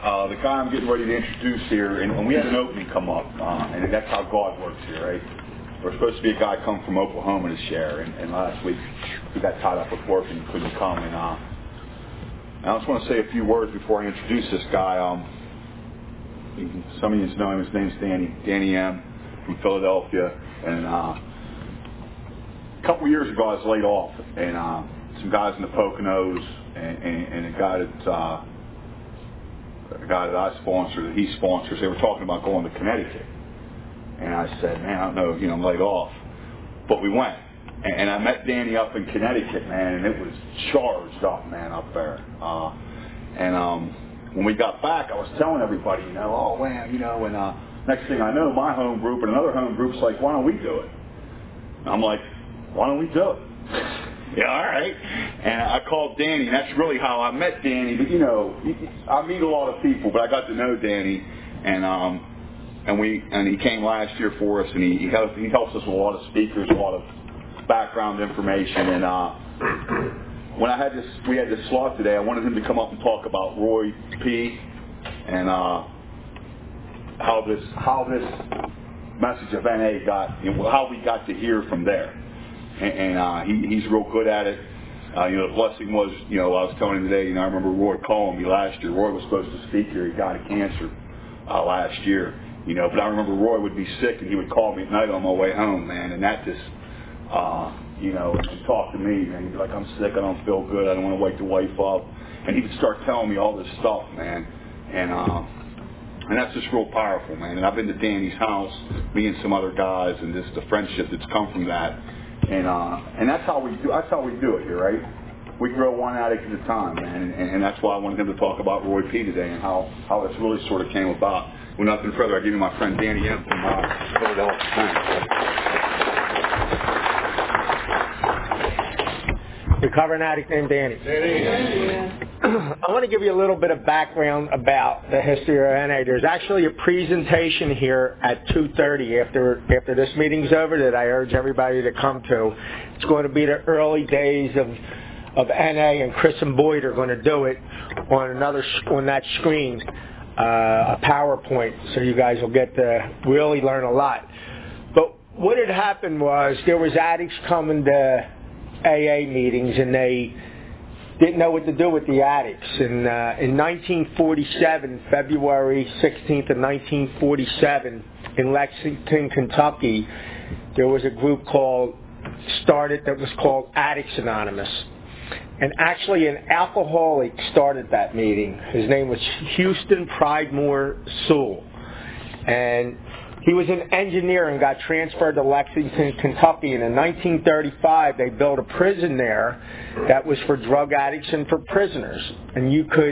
the guy I'm getting ready to introduce here, and we had an opening come up, and that's how God works here, right? There's supposed to be a guy come from Oklahoma to share, and last week he got tied up with work and couldn't come. And I just want to say a few words before I introduce this guy. Some of you know him. His name's Danny M. from Philadelphia. And a couple years ago, I was laid off, and some guys in the Poconos and a guy that I sponsor, that he sponsors, they were talking about going to Connecticut. And I said, man, I don't know, I'm laid off. But we went. And I met Danny up in Connecticut, man, and it was charged up, man, up there. When we got back, I was telling everybody, oh, man, and next thing I know, my home group and another home group's like, why don't we do it? And I'm like, why don't we do it? Yeah, all right. And I called Danny, and that's really how I met Danny. But, I meet a lot of people, but I got to know Danny, and he came last year for us, and he helps us with a lot of speakers, a lot of background information. And when we had this slot today, I wanted him to come up and talk about Roy P. and how this message of NA got, how we got to hear from there. And he's real good at it. The blessing was, I was telling him today, I remember Roy calling me last year. Roy was supposed to speak here. He died of cancer last year. But I remember Roy would be sick, and he would call me at night on my way home, man, and that just, and talk to me, man. He'd be like, I'm sick, I don't feel good, I don't want to wake the wife up. And he would start telling me all this stuff, man. And that's just real powerful, man. And I've been to Danny's house, me and some other guys, and just the friendship that's come from that. And that's how we do it here, right? We grow one addict at a time, man. And that's why I wanted him to talk about Roy P. today and how this really sort of came about. With nothing further, I give you my friend Danny M. from Philadelphia. Thanks. Recovering addict named Danny. I want to give you a little bit of background about the history of NA. There's actually a presentation here at 2:30 after this meeting's over that I urge everybody to come to. It's going to be the early days of NA, and Chris and Boyd are going to do it on that screen. A PowerPoint, so you guys will get to really learn a lot. But what had happened was there was addicts coming to AA meetings, and they didn't know what to do with the addicts. And in 1947, February 16th of 1947, in Lexington, Kentucky, there was a group started that was called Addicts Anonymous. And actually an alcoholic started that meeting. His name was Houston Pridemore Sewell. And he was an engineer and got transferred to Lexington, Kentucky. And in 1935, they built a prison there that was for drug addicts and for prisoners. And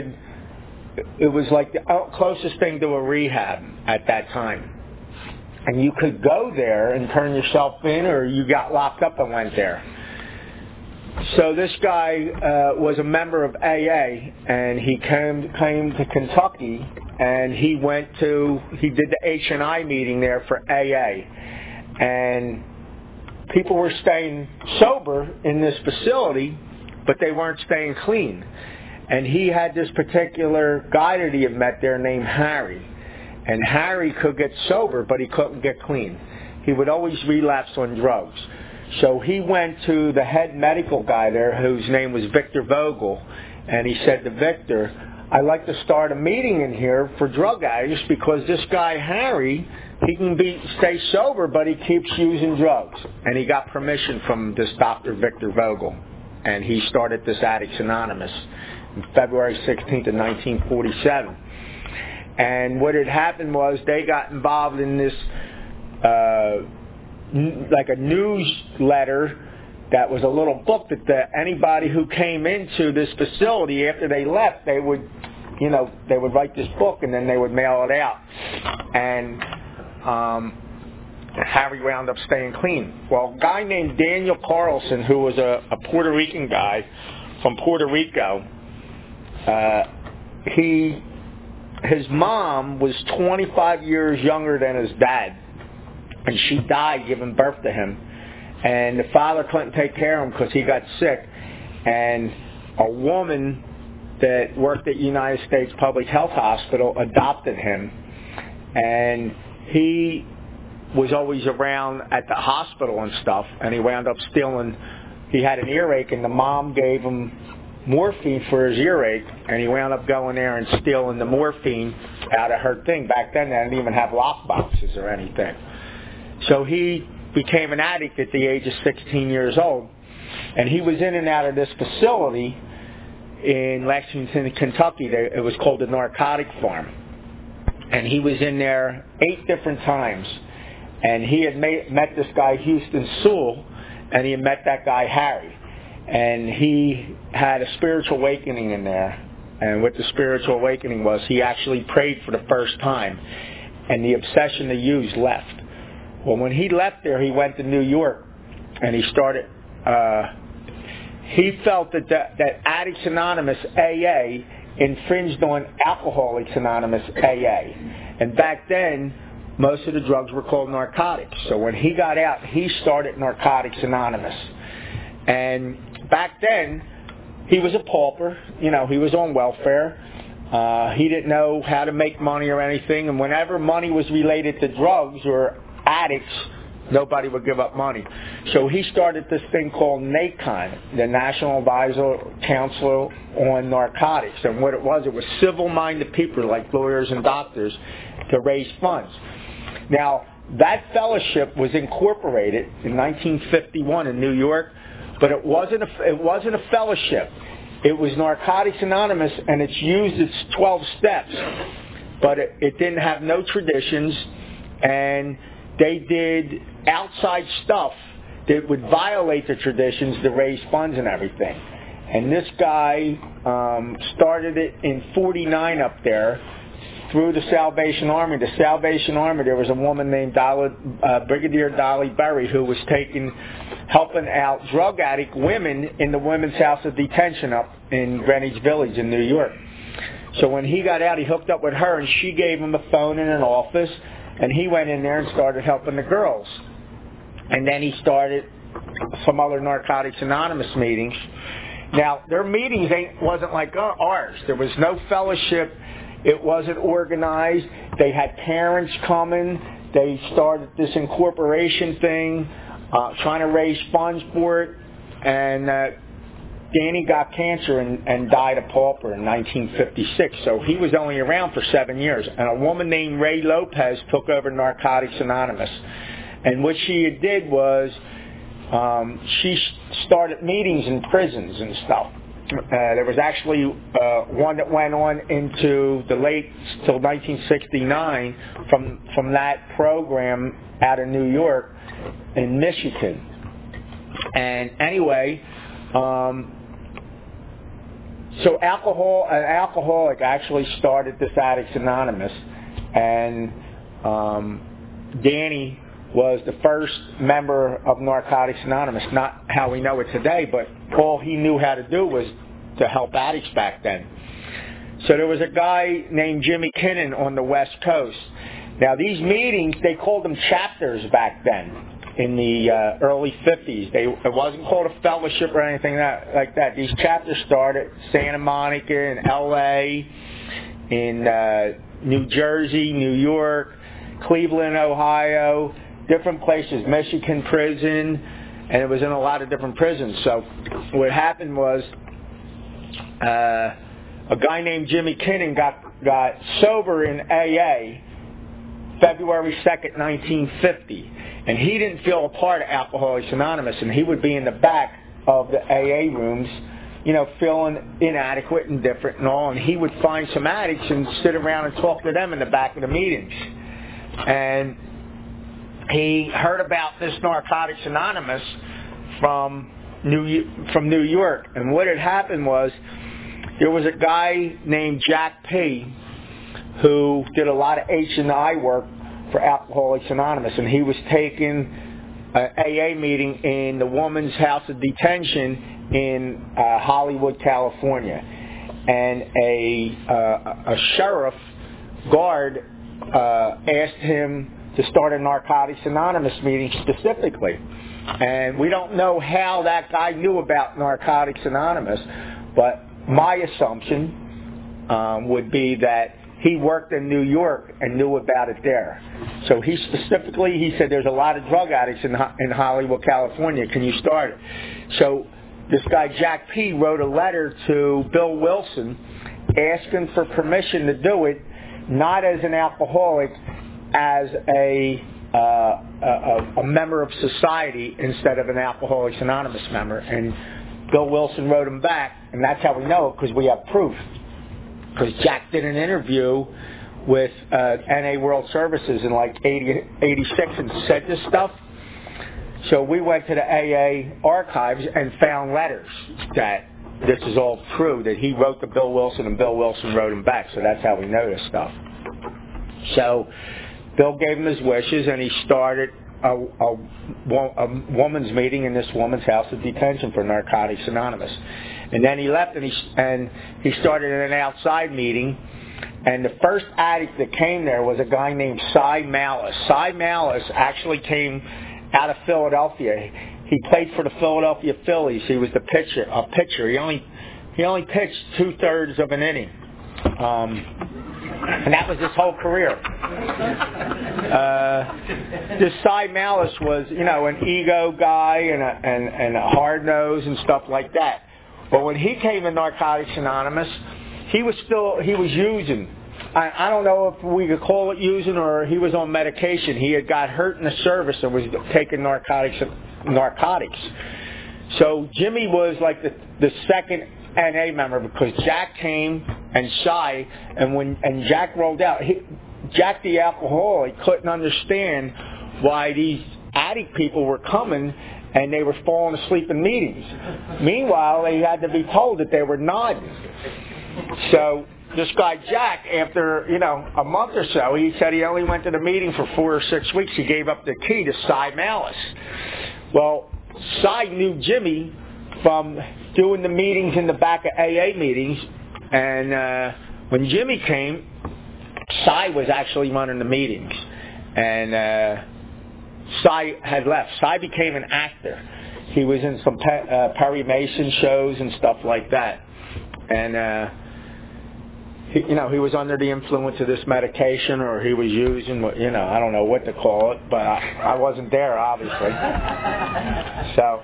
it was like the closest thing to a rehab at that time. And you could go there and turn yourself in, or you got locked up and went there. So this guy was a member of AA, and he came to Kentucky, and he did the H&I meeting there for AA. And people were staying sober in this facility, but they weren't staying clean. And he had this particular guy that he had met there named Harry. And Harry could get sober, but he couldn't get clean. He would always relapse on drugs. So he went to the head medical guy there, whose name was Victor Vogel, and he said to Victor, I'd like to start a meeting in here for drug addicts because this guy Harry, he can stay sober, but he keeps using drugs. And he got permission from this Dr. Victor Vogel, and he started this Addicts Anonymous on February 16th of 1947. And what had happened was they got involved in this like a newsletter that was a little book that anybody who came into this facility after they left, they would write this book and then they would mail it out. And Harry wound up staying clean. Well, a guy named Daniel Carlson, who was a Puerto Rican guy from Puerto Rico, his mom was 25 years younger than his dad. And she died giving birth to him. And the father couldn't take care of him because he got sick. And a woman that worked at United States Public Health Hospital adopted him, and he was always around at the hospital and stuff, and he wound up stealing. He had an earache, and the mom gave him morphine for his earache, and he wound up going there and stealing the morphine out of her thing. Back then, they didn't even have lock boxes or anything. So he became an addict at the age of 16 years old, and he was in and out of this facility in Lexington, Kentucky. It was called the Narcotic Farm, and he was in there 8 different times, and he had met this guy Houston Sewell, and he had met that guy Harry, and he had a spiritual awakening in there. And what the spiritual awakening was, he actually prayed for the first time, and the obsession to use left. Well, when he left there, he went to New York, and he started. He felt that Addicts Anonymous AA infringed on Alcoholics Anonymous AA, and back then, most of the drugs were called narcotics. So when he got out, he started Narcotics Anonymous. And back then, he was a pauper. You know, he was on welfare. He didn't know how to make money or anything. And whenever money was related to drugs or addicts, nobody would give up money. So he started this thing called NACON, the National Advisor Council on Narcotics. And what it was civil-minded people like lawyers and doctors to raise funds. Now, that fellowship was incorporated in 1951 in New York, but it wasn't a fellowship. It was Narcotics Anonymous, and it's used its 12 steps, but it didn't have no traditions, and they did outside stuff that would violate the traditions to raise funds and everything. And this guy started it in 49 up there through the Salvation Army. The Salvation Army, there was a woman named Brigadier Dolly Berry who was helping out drug addict women in the Women's House of Detention up in Greenwich Village in New York. So when he got out, he hooked up with her, and she gave him a phone in an office, and he went in there and started helping the girls. And then he started some other Narcotics Anonymous meetings. Now, their meetings wasn't like ours. There was no fellowship. It wasn't organized. They had parents coming. They started this incorporation thing, trying to raise funds for it. And Danny got cancer and died a pauper in 1956. So he was only around for 7 years. And a woman named Ray Lopez took over Narcotics Anonymous. And what she did was she started meetings in prisons and stuff. There was actually one that went on into the late till 1969 from that program out of New York in Michigan. And anyway, so an alcoholic actually started this Addicts Anonymous, and Danny was the first member of Narcotics Anonymous, not how we know it today, but all he knew how to do was to help addicts back then. So there was a guy named Jimmy Kinnon on the West Coast. Now these meetings, they called them chapters back then in the early 50s. It wasn't called a fellowship or anything like that. These chapters started Santa Monica, in L.A., in New Jersey, New York, Cleveland, Ohio, different places, Michigan prison, and it was in a lot of different prisons. So what happened was a guy named Jimmy Kinnon got sober in AA February 2nd, 1950, and he didn't feel a part of Alcoholics Anonymous, and he would be in the back of the AA rooms, you know, feeling inadequate and different and all, and he would find some addicts and sit around and talk to them in the back of the meetings. And he heard about this Narcotics Anonymous from New York, and what had happened was there was a guy named Jack P. who did a lot of H&I work for Alcoholics Anonymous, and he was taking an AA meeting in the Women's House of Detention in Hollywood, California, and a sheriff guard asked him to start a Narcotics Anonymous meeting specifically. And we don't know how that guy knew about Narcotics Anonymous, but my assumption would be that he worked in New York and knew about it there. So he said there's a lot of drug addicts in Hollywood, California. Can you start it? So this guy Jack P. wrote a letter to Bill Wilson asking for permission to do it, not as an alcoholic, as a member of society instead of an Alcoholics Anonymous member. And Bill Wilson wrote him back, and that's how we know it, because we have proof. Because Jack did an interview with NA World Services in like 86 and said this stuff. So we went to the AA archives and found letters that this is all true, that he wrote to Bill Wilson and Bill Wilson wrote him back. So that's how we know this stuff. So Bill gave him his wishes, and he started a woman's meeting in this woman's house of detention for Narcotics Anonymous. And then he left, and he started an outside meeting. And the first addict that came there was a guy named Cy Malice. Cy Malice actually came out of Philadelphia. He played for the Philadelphia Phillies. He was a pitcher. He only pitched 2/3 of an inning. And that was his whole career. This Cy Malice was, an ego guy and a hard nose and stuff like that. But when he came to Narcotics Anonymous, he was using. I don't know if we could call it using, or he was on medication. He had got hurt in the service and was taking narcotics. So Jimmy was like the second NA member, because Jack came and Cy, and Jack rolled out. Jack the alcoholic couldn't understand why these addict people were coming and they were falling asleep in meetings. Meanwhile, they had to be told that they were nodding. So this guy Jack, after a month or so, he said he only went to the meeting for 4 or 6 weeks. He gave up the key to Cy Malice. Well, Cy knew Jimmy from doing the meetings in the back of AA meetings, and when Jimmy came, Cy was actually running the meetings, and Cy had left. Cy became an actor. He was in some Perry Mason shows and stuff like that, and he was under the influence of this medication, or he was using, I don't know what to call it, but I wasn't there, obviously. So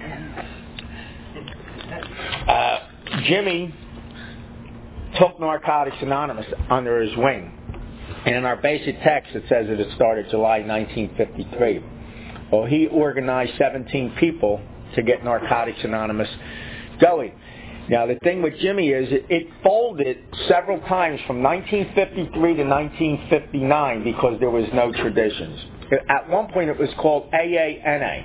Jimmy took Narcotics Anonymous under his wing. And in our basic text, it says that it started July 1953. Well, he organized 17 people to get Narcotics Anonymous going. Now, the thing with Jimmy is it folded several times from 1953 to 1959 because there was no traditions. At one point, it was called AANA.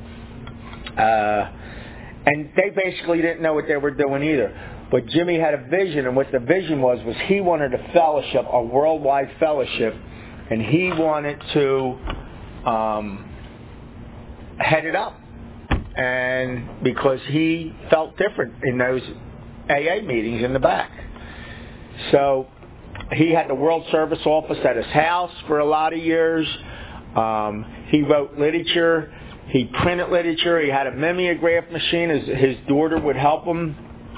And they basically didn't know what they were doing either. But Jimmy had a vision, and what the vision was he wanted a fellowship, a worldwide fellowship, and he wanted to head it up. And because he felt different in those AA meetings in the back. So he had the World Service Office at his house for a lot of years. He wrote literature. He printed literature. He had a mimeograph machine. His daughter would help him.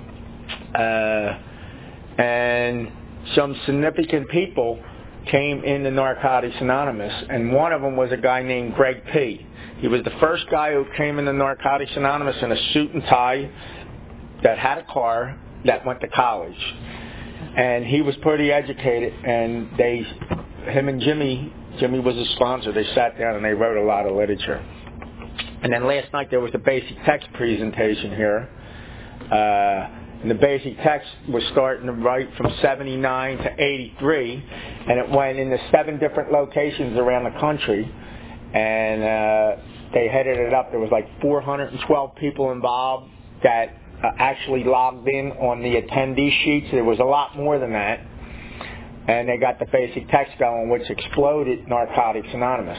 And some significant people came into Narcotics Anonymous, and one of them was a guy named Greg P. He was the first guy who came into Narcotics Anonymous in a suit and tie that had a car that went to college. And he was pretty educated, and him and Jimmy was a sponsor. They sat down and they wrote a lot of literature. And then last night there was a basic text presentation here. And the basic text was starting to write from 79 to 83, and it went into 7 different locations around the country, and they headed it up. There was like 412 people involved that actually logged in on the attendee sheets. There was a lot more than that, and they got the basic text going, which exploded Narcotics Anonymous.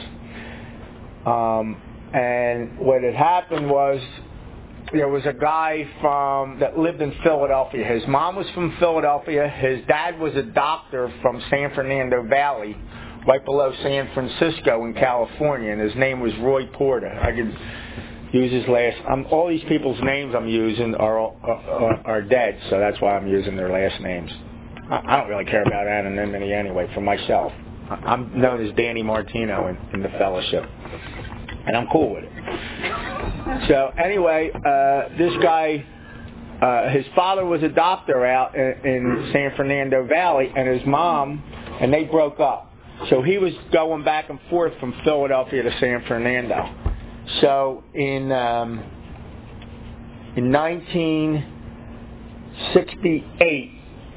And what had happened was, there was a guy that lived in Philadelphia. His mom was from Philadelphia. His dad was a doctor from San Fernando Valley, right below San Francisco in California, and his name was Roy Porter. I could use his last. All these people's names I'm using are dead, so that's why I'm using their last names. I don't really care about anonymity anyway for myself. I'm known as Danny Martino in the fellowship, and I'm cool with it. So anyway, this guy, his father was a doctor out in San Fernando Valley, and his mom, and they broke up. So he was going back and forth from Philadelphia to San Fernando. So in 1968,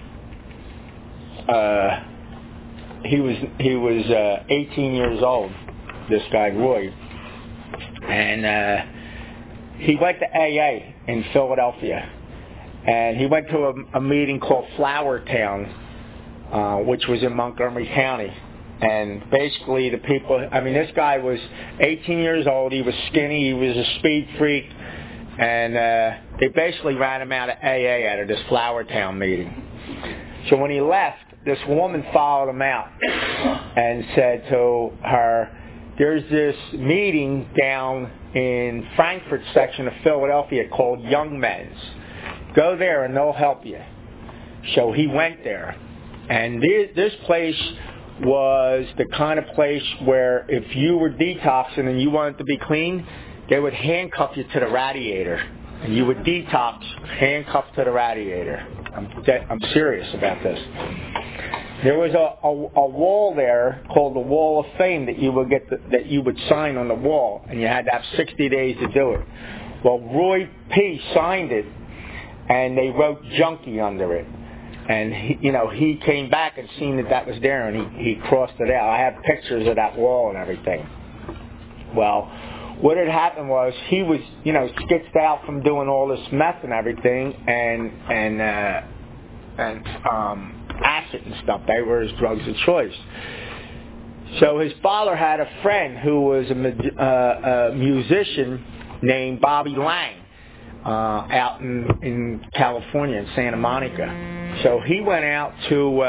he was 18 years old. This guy Roy, and he went to AA in Philadelphia, and he went to a meeting called Flower Town, which was in Montgomery County. And basically the people, this guy was 18 years old, he was skinny, he was a speed freak, and they basically ran him out of AA out of this Flower Town meeting. So when he left, this woman followed him out and said to her, there's this meeting down in Frankfurt section of Philadelphia called Young Men's. Go there and they'll help you. So he went there. And this place was the kind of place where if you were detoxing and you wanted to be clean, they would handcuff you to the radiator. And you would detox handcuffed to the radiator. I'm serious about this. There was a wall there called the Wall of Fame that you would sign on the wall, and you had to have 60 days to do it. Well, Roy P. signed it, and they wrote junkie under it. And he came back and seen that was there, and he crossed it out. I have pictures of that wall and everything. Well, what had happened was he was skitched out from doing all this meth and everything, and acid and stuff. They were his drugs of choice. So his father had a friend who was a musician named Bobby Lang out in California, in Santa Monica. So he went out to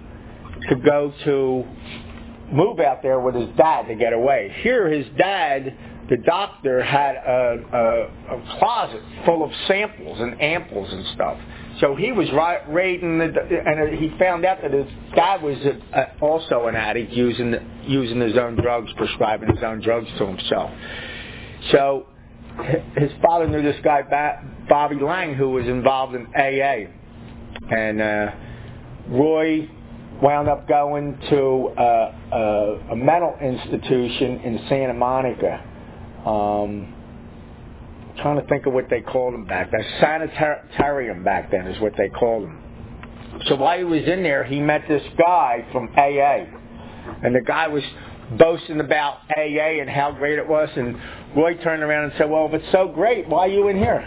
move out there with his dad to get away. Here his dad, the doctor, had a closet full of samples and ampoules and stuff. So he was raiding, and he found out that his dad was also an addict, using his own drugs, prescribing his own drugs to himself. So his father knew this guy, Bobby Lang, who was involved in AA. And Roy wound up going to a mental institution in Santa Monica. Trying to think of what they called them back then. Sanitarium back then is what they called them. So while he was in there, he met this guy from AA. And the guy was boasting about AA and how great it was. And Roy turned around and said, well, if it's so great, why are you in here?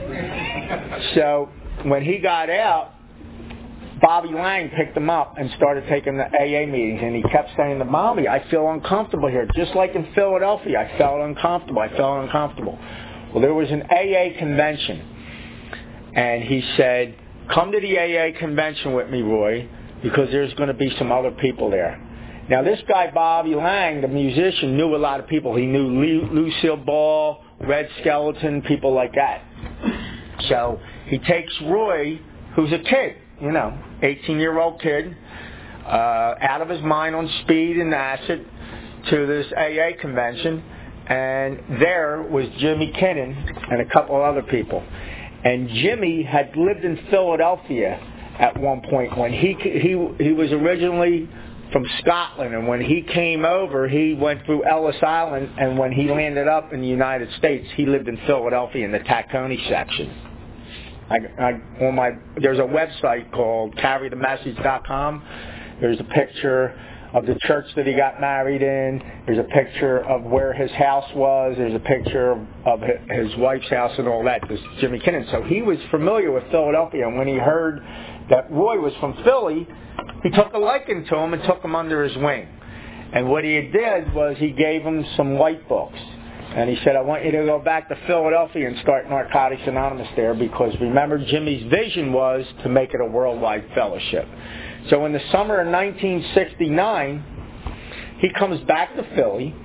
So when he got out, Bobby Lang picked him up and started taking the AA meetings, and he kept saying to Mommy, I feel uncomfortable here. Just like in Philadelphia, I felt uncomfortable. Well, there was an AA convention, and he said, come to the AA convention with me, Roy, because there's going to be some other people there. Now, this guy, Bobby Lang, the musician, knew a lot of people. He knew Lucille Ball, Red Skeleton, people like that. So he takes Roy, who's a kid, 18-year-old kid, out of his mind on speed and acid, to this AA convention. And there was Jimmy Kinnon and a couple other people. And Jimmy had lived in Philadelphia at one point when he was originally from Scotland, and when he came over, he went through Ellis Island, and when he landed up in the United States, he lived in Philadelphia in the Tacony section. There's a website called carrythemessage.com. There's a picture of the church that he got married in. There's a picture of where his house was. There's a picture of his wife's house and all that. This Jimmy Kinnon. So he was familiar with Philadelphia, and when he heard that Roy was from Philly, he took a liking to him and took him under his wing. And what he did was he gave him some white books. And he said, I want you to go back to Philadelphia and start Narcotics Anonymous there, because remember, Jimmy's vision was to make it a worldwide fellowship. So in the summer of 1969, he comes back to Philly,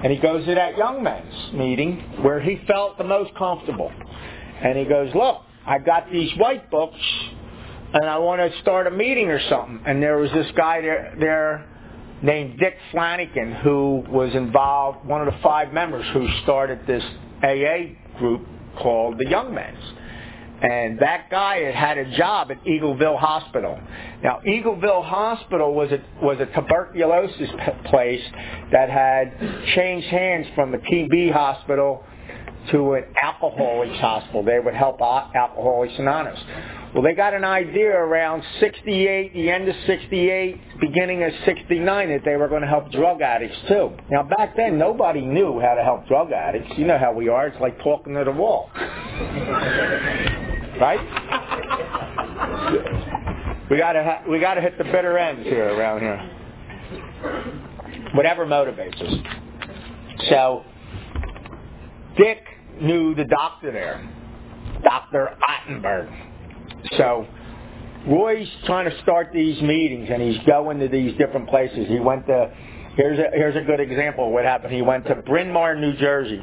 And he goes to that young men's meeting where he felt the most comfortable. And he goes, look, I got these white books and I want to start a meeting or something. And there was this guy there named Dick Flanagan who was involved, one of the 5 members who started this AA group called the Young Men's. And that guy had a job at Eagleville Hospital. Now, Eagleville Hospital was a tuberculosis place that had changed hands from the TB hospital to an alcoholics hospital. They would help Alcoholics Anonymous. Well, they got an idea around 68, the end of 68, beginning of 69, that they were going to help drug addicts too. Now, back then, nobody knew how to help drug addicts. You know how we are. It's like talking to the wall. Right? We gotta hit the bitter ends here around here. Whatever motivates us. So, Dick knew the doctor there, Dr. Ottenberg. So, Roy's trying to start these meetings, and he's going to these different places. He went to, here's a good example of what happened. He went to Belmar, New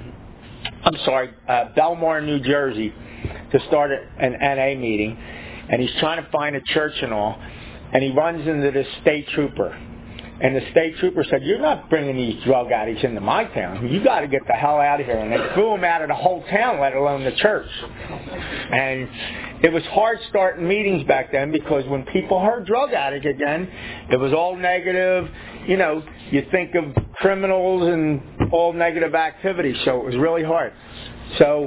Jersey, to start an NA meeting, and he's trying to find a church and all, and he runs into this state trooper. And the state trooper said, you're not bringing these drug addicts into my town. You got to get the hell out of here. And they threw him out of the whole town, let alone the church. And it was hard starting meetings back then because when people heard drug addict again, it was all negative. You know, you think of criminals and all negative activity, so it was really hard. So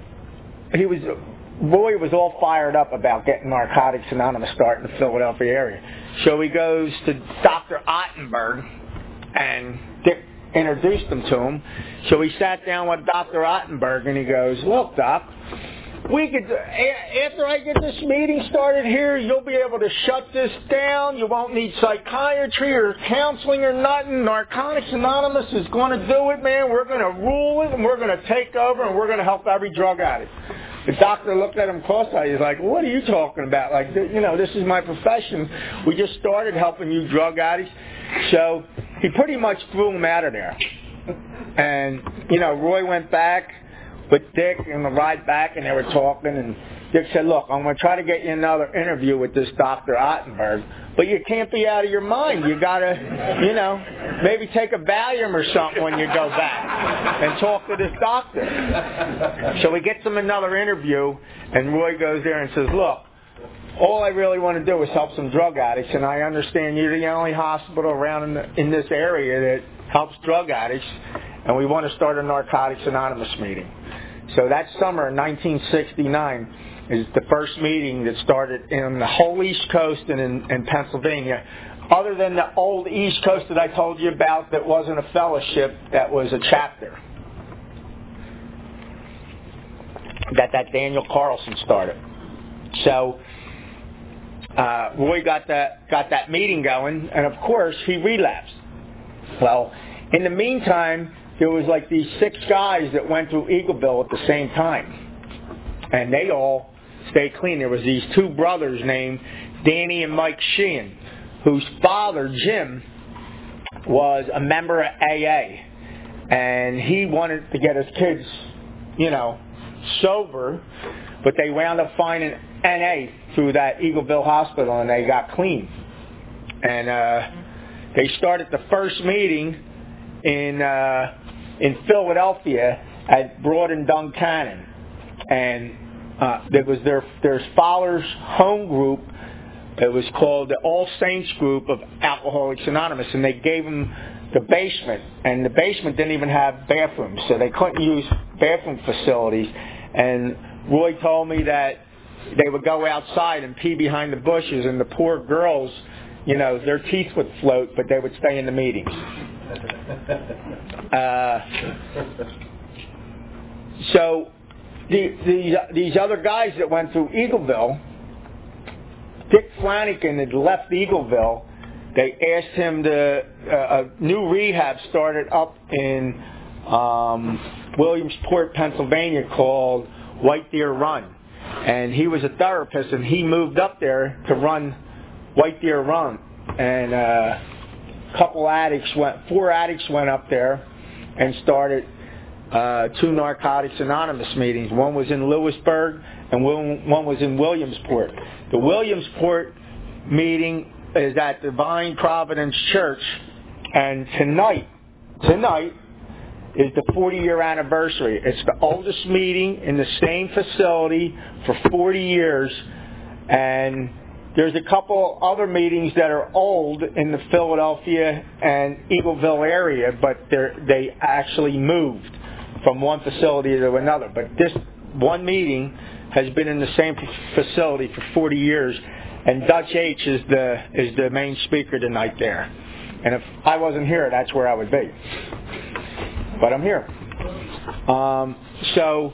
Roy was all fired up about getting Narcotics Anonymous started in the Philadelphia area. So he goes to Dr. Ottenberg, and Dick introduced him to him. So he sat down with Dr. Ottenberg, and he goes, look, Doc, after I get this meeting started here, you'll be able to shut this down. You won't need psychiatry or counseling or nothing. Narcotics Anonymous is going to do it, man. We're going to rule it, and we're going to take over, and we're going to help every drug addict. The doctor looked at him cross-eyed. He's like, what are you talking about? Like, you know, this is my profession. We just started helping you drug addicts. So he pretty much threw him out of there. And, you know, Roy went back with Dick on the ride back, and they were talking, and Dick said, look, I'm going to try to get you another interview with this Dr. Ottenberg, but you can't be out of your mind. You got to, you know, maybe take a Valium or something when you go back and talk to this doctor. So he gets him another interview, and Roy goes there and says, look, all I really want to do is help some drug addicts, and I understand you're the only hospital around in this area that helps drug addicts, and we want to start a Narcotics Anonymous meeting. So that summer in 1969 is the first meeting that started in the whole East Coast and in Pennsylvania. Other than the old East Coast that I told you about that wasn't a fellowship, that was a chapter that Daniel Carlson started. So Roy got that meeting going, and of course he relapsed. Well, in the meantime, there was like these 6 guys that went through Eagleville at the same time, and they all stayed clean. There was these 2 brothers named Danny and Mike Sheehan, whose father, Jim, was a member of AA, and he wanted to get his kids, you know, sober, but they wound up finding NA through that Eagleville Hospital, and they got clean. And they started the first meeting in Philadelphia at Broad and Duncannon, and there was their father's home group. It was called the All Saints Group of Alcoholics Anonymous, and they gave them the basement, and the basement didn't even have bathrooms, so they couldn't use bathroom facilities. And Roy told me that they would go outside and pee behind the bushes, and the poor girls, you know, their teeth would float, but they would stay in the meetings. So these other guys that went through Eagleville, Dick Flanagan had left Eagleville. They asked him to, a new rehab started up in Williamsport, Pennsylvania, called White Deer Run. And he was a therapist, and he moved up there to run White Deer Run. And 4 addicts went up there, and started 2 Narcotics Anonymous meetings. One was in Lewisburg and one was in Williamsport. The Williamsport meeting is at Divine Providence Church, and tonight is the 40-year anniversary. It's the oldest meeting in the same facility for 40 years, and there's a couple other meetings that are old in the Philadelphia and Eagleville area, but they actually moved from one facility to another. But this one meeting has been in the same facility for 40 years, and Dutch H is the main speaker tonight there. And if I wasn't here, that's where I would be. But I'm here. So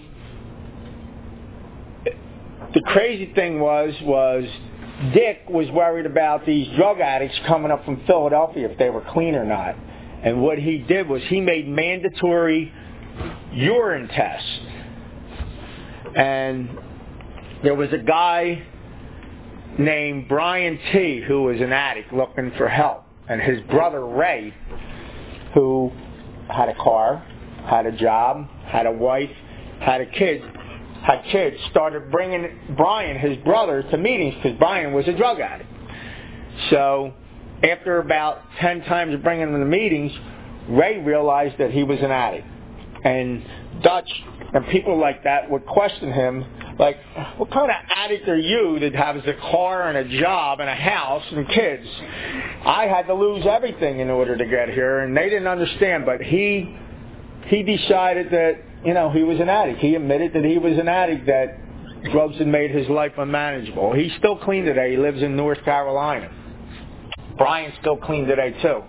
the crazy thing was Dick was worried about these drug addicts coming up from Philadelphia, if they were clean or not. And what he did was he made mandatory urine tests. And there was a guy named Brian T. who was an addict looking for help. And his brother Ray, who had a car, had a job, had a wife, had kids, started bringing Brian, his brother, to meetings because Brian was a drug addict. So after about 10 times of bringing him to meetings, Ray realized that he was an addict. And Dutch and people like that would question him, like, what kind of addict are you that has a car and a job and a house and kids? I had to lose everything in order to get here, and they didn't understand. But he decided that, he was an addict. He admitted that he was an addict, that drugs had made his life unmanageable. He's still clean today. He lives in North Carolina. Brian's still clean today, too.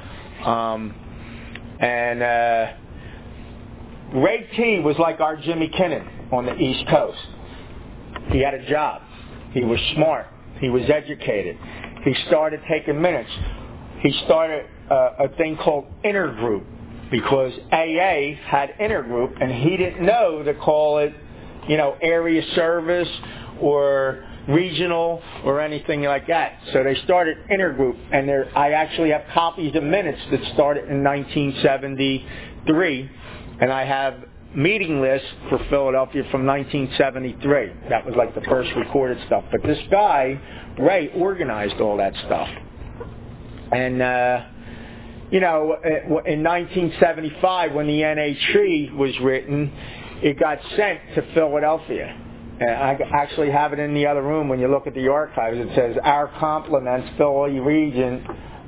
Ray T. was like our Jimmy Kinnon on the East Coast. He had a job. He was smart. He was educated. He started taking minutes. He started a thing called Intergroup, because AA had Intergroup, and he didn't know to call it, area service or regional or anything like that. So they started Intergroup, and I actually have copies of minutes that started in 1973, and I have meeting lists for Philadelphia from 1973. That was like the first recorded stuff. But this guy, Ray, organized all that stuff. And in 1975, when the NA Tree was written, it got sent to Philadelphia. And I actually have it in the other room. When you look at the archives, it says, "Our compliments, Philly Region,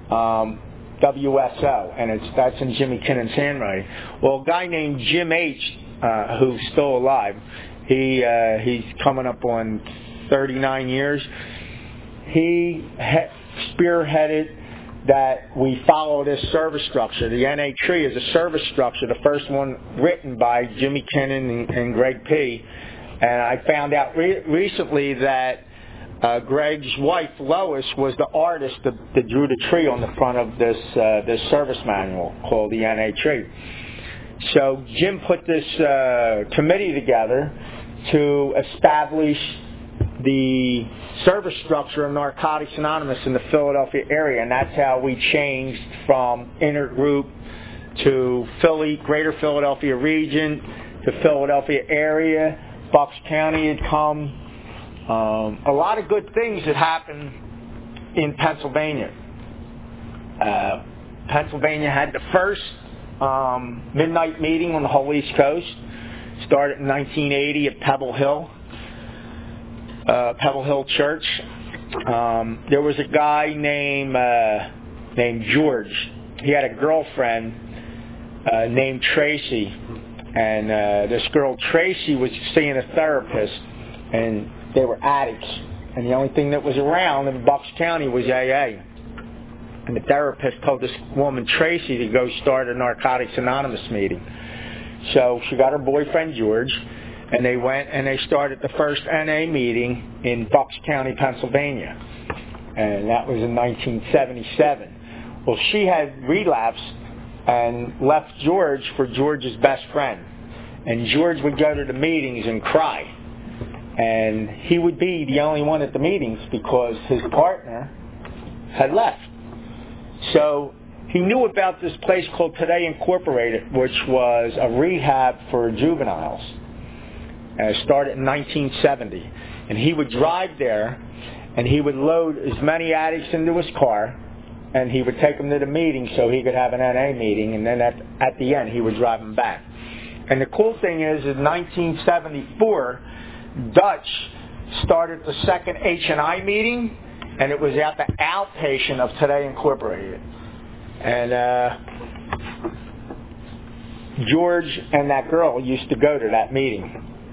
WSO," and that's in Jimmy Kinnon's handwriting. Well, a guy named Jim H., who's still alive, he's coming up on 39 years. He spearheaded that we follow this service structure. The NA Tree is a service structure, the first one written by Jimmy Kinnon and Greg P. And I found out recently that Greg's wife, Lois, was the artist that drew the tree on the front of this service manual called the NA Tree. So Jim put this committee together to establish the service structure of Narcotics Anonymous in the Philadelphia area, and that's how we changed from Intergroup to Greater Philadelphia region to Philadelphia area. Bucks County had come. A lot of good things had happened in Pennsylvania. Pennsylvania had the first midnight meeting on the whole East Coast. Started in 1980 at Pebble Hill Church. There was a guy named George. He had a girlfriend named Tracy, and this girl Tracy was seeing a therapist, and they were addicts, and the only thing that was around in Bucks County was AA. And the therapist told this woman Tracy to go start a Narcotics Anonymous meeting. So she got her boyfriend George, and they went and they started the first NA meeting in Bucks County, Pennsylvania, and that was in 1977. Well, she had relapsed and left George for George's best friend, and George would go to the meetings and cry, and he would be the only one at the meetings because his partner had left. So he knew about this place called Today Incorporated, which was a rehab for juveniles. It started in 1970. And he would drive there, and he would load as many addicts into his car, and he would take them to the meeting so he could have an NA meeting, and then at the end he would drive them back. And the cool thing is, in 1974, Dutch started the second H&I meeting, and it was at the outpatient of Today Incorporated. And George and that girl used to go to that meeting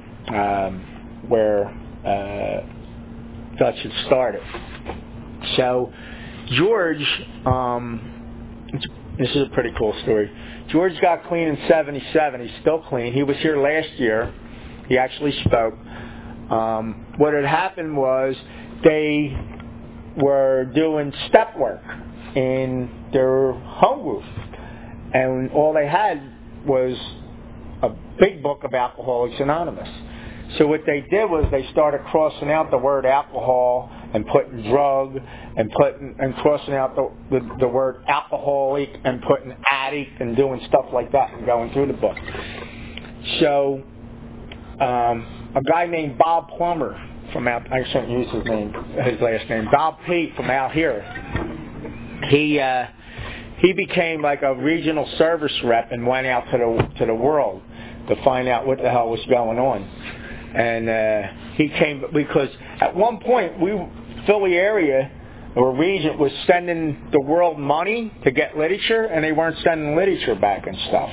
where Dutch had started. So George, this is a pretty cool story. George got clean in 77. He's still clean. He was here last year. He actually spoke. What had happened was they were doing step work in their home group, and all they had was a big book of Alcoholics Anonymous. So what they did was they started crossing out the word alcohol and putting drug and crossing out the word alcoholic and putting addict and doing stuff like that and going through the book. So a guy named Bob Plummer from out, I shouldn't use his last name, Bob Pete from out here. He became like a regional service rep and went out to the world to find out what the hell was going on. And he came because at one point Philly area or region was sending the world money to get literature, and they weren't sending literature back and stuff.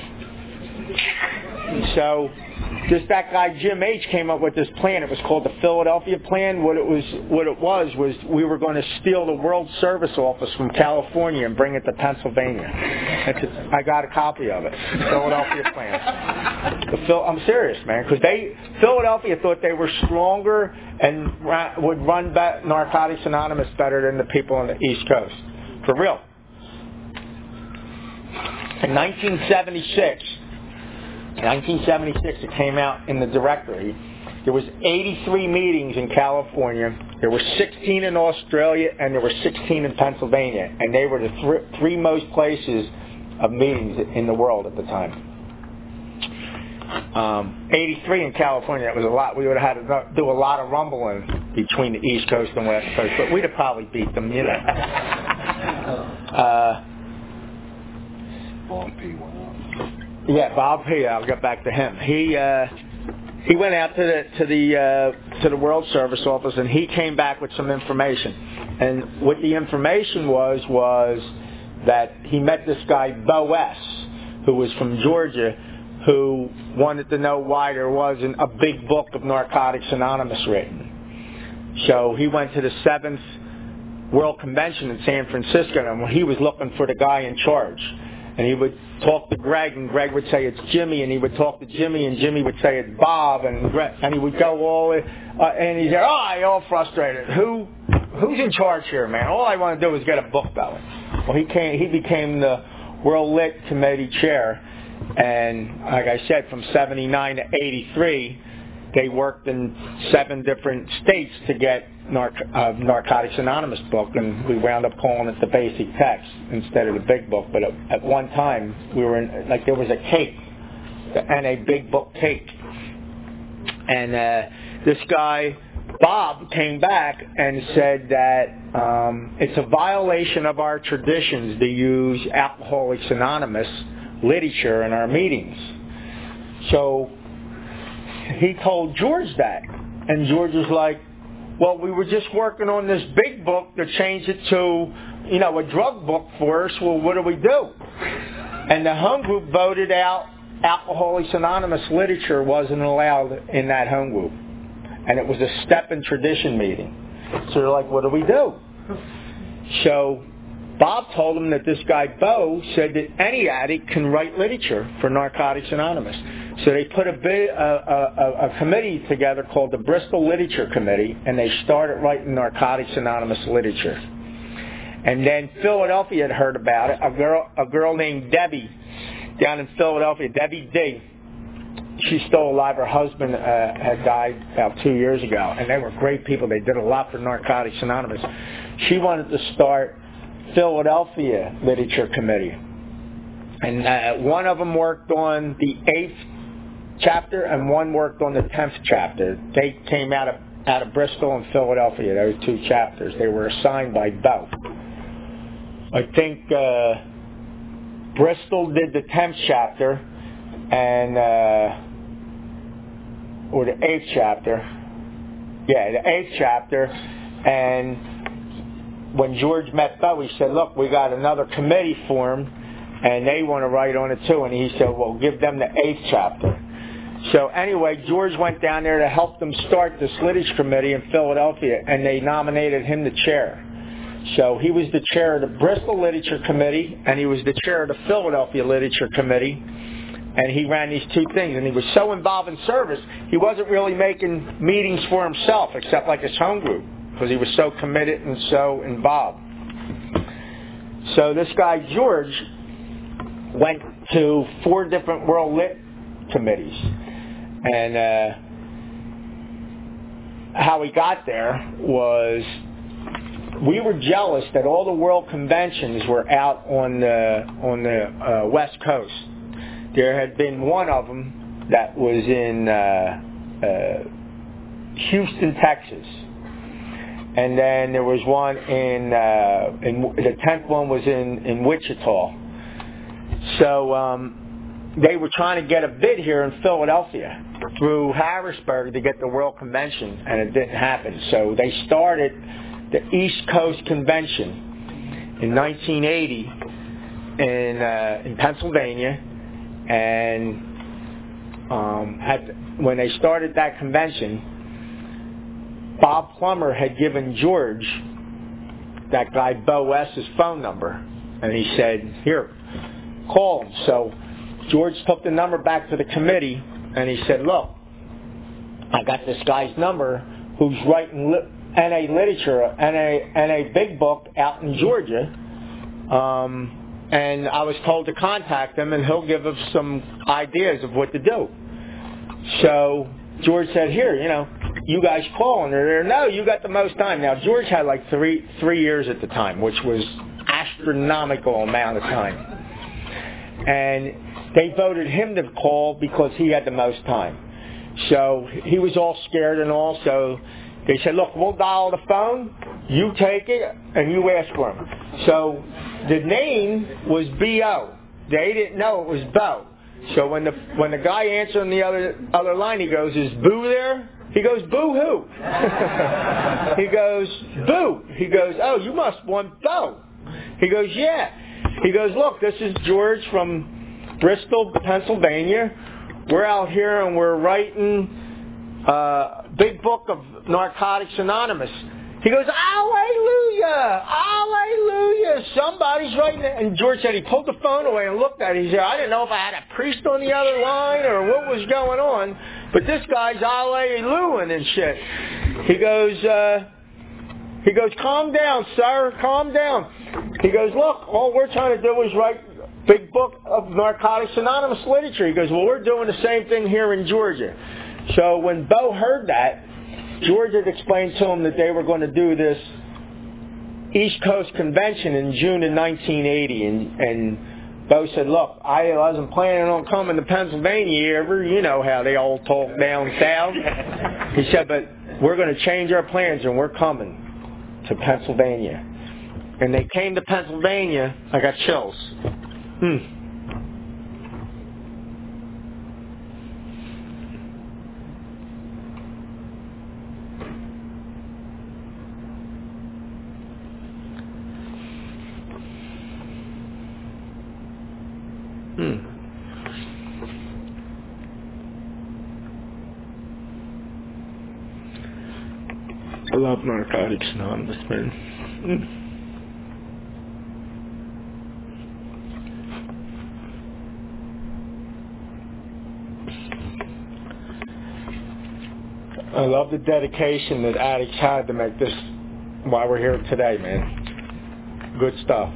So just that guy Jim H came up with this plan. It was called the Philadelphia Plan. What it was we were going to steal the World Service Office from California and bring it to Pennsylvania. I got a copy of it. Philadelphia Plan. I'm serious, man, because Philadelphia thought they were stronger and would run Narcotics Anonymous better than the people on the East Coast. For real. In 1976, it came out in the directory. There was 83 meetings in California. There were 16 in Australia, and there were 16 in Pennsylvania. And they were the three most places of meetings in the world at the time. 83 in California, that was a lot. We would have had to do a lot of rumbling between the East Coast and West Coast, but we'd have probably beat them, you know. Yeah, Bob P. I'll get back to him. He went out to the World Service Office, and he came back with some information. And what the information was that he met this guy Bo S., who was from Georgia, who wanted to know why there wasn't a big book of Narcotics Anonymous written. So he went to the 7th World Convention in San Francisco, and he was looking for the guy in charge. And he would talk to Greg, and Greg would say it's Jimmy, and he would talk to Jimmy, and Jimmy would say it's Bob, and he would go all, and he'd say, you're all frustrated. Who's in charge here, man? All I want to do is get a book going. Well, he became the World Lit Committee chair, and like I said, from 79 to 83, they worked in 7 different states to get Narcotics Anonymous book, and we wound up calling it the basic text instead of the big book. But at one time, we were in, like, there was a cake, and a big book cake. And this guy, Bob, came back and said that it's a violation of our traditions to use Alcoholics Anonymous literature in our meetings. So he told George that, and George was like, well, we were just working on this big book to change it to, a drug book for us. Well, what do we do? And the home group voted out Alcoholics Anonymous literature wasn't allowed in that home group. And it was a step in tradition meeting. So they're like, what do we do? So Bob told him that this guy, Bo, said that any addict can write literature for Narcotics Anonymous. So they put a committee together called the Bristol Literature Committee, and they started writing Narcotics Anonymous literature. And then Philadelphia had heard about it. A girl named Debbie down in Philadelphia, Debbie D. She's still alive. Her husband had died about 2 years ago, and they were great people. They did a lot for Narcotics Anonymous. She wanted to start Philadelphia Literature Committee. And one of them worked on the 8th chapter, and one worked on the 10th chapter. They came out of Bristol and Philadelphia, those 2 chapters. They were assigned by Bo. I think Bristol did the 10th chapter, and or the 8th chapter. Yeah, the 8th chapter. And when George met Bo, he said, look, we got another committee formed, and they want to write on it too. And he said, well, give them the 8th chapter. So anyway, George went down there to help them start this Literature Committee in Philadelphia, and they nominated him the chair. So he was the chair of the Bristol Literature Committee, and he was the chair of the Philadelphia Literature Committee, and he ran these 2 things. And he was so involved in service, he wasn't really making meetings for himself, except like his home group, because he was so committed and so involved. So this guy, George, went to 4 different World Lit committees. And how he got there was, we were jealous that all the world conventions were out on the West Coast. There had been one of them that was in Houston, Texas. And then there was one in the 10th one was in Wichita. So they were trying to get a bid here in Philadelphia through Harrisburg to get the World Convention, and it didn't happen. So they started the East Coast Convention in 1980 in Pennsylvania, and when they started that convention, Bob Plummer had given George, that guy Bo West's phone number, and he said, here, call him. So George took the number back to the committee, and he said, look, I got this guy's number who's writing N.A. literature, N.A. big book out in Georgia, and I was told to contact him, and he'll give us some ideas of what to do. So George said, here, you guys call, and they're there. No, you got the most time. Now, George had like three years at the time, which was astronomical amount of time. And they voted him to call because he had the most time. So he was all scared and all, so they said, look, we'll dial the phone, you take it, and you ask for him. So the name was B.O. They didn't know it was Bo. So when the guy answered on the other line, he goes, is Boo there? He goes, Boo who? He goes, Boo. He goes, oh, you must want Bo. He goes, yeah. He goes, look, this is George from Bristol, Pennsylvania. We're out here and we're writing a big book of Narcotics Anonymous. He goes, hallelujah, hallelujah, somebody's writing it. And George said he pulled the phone away and looked at it. He said, I didn't know if I had a priest on the other line or what was going on, but this guy's hallelujah and shit. He goes, calm down, sir, calm down. He goes, look, all we're trying to do is write a big book of Narcotics Anonymous literature. He goes, well, we're doing the same thing here in Georgia. So when Bo heard that, George had explained to him that they were going to do this East Coast Convention in June of 1980. And Bo said, look, I wasn't planning on coming to Pennsylvania ever. You know how they all talk down south. He said, but we're going to change our plans and we're coming to Pennsylvania. And they came to Pennsylvania. I got chills. I love Narcotics Anonymous, man. I love the dedication that addicts had to make this why we're here today, man. Good stuff.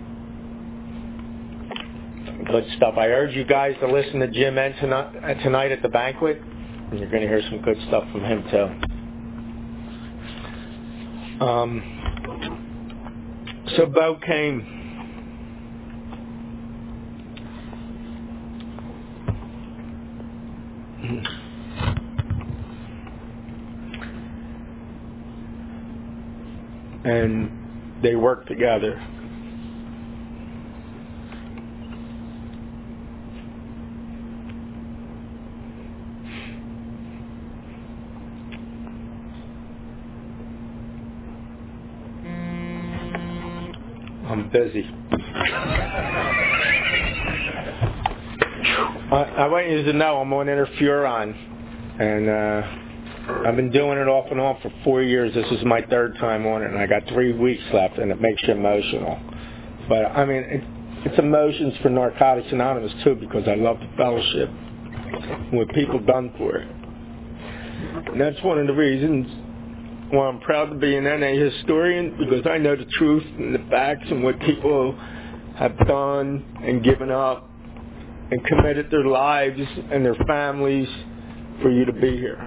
Good stuff. I urge you guys to listen to Jim N tonight at the banquet, and you're going to hear some good stuff from him too. So Bo came And they worked together. I'm busy. I want you to know I'm on interferon, and I've been doing it off and on for 4 years. This is my third time on it, and I got 3 weeks left, and it makes you emotional. But, I mean, it's emotions for Narcotics Anonymous, too, because I love the fellowship and what people done for it. And that's one of the reasons why I'm proud to be an NA historian, because I know the truth and the facts and what people have done and given up and committed their lives and their families for you to be here.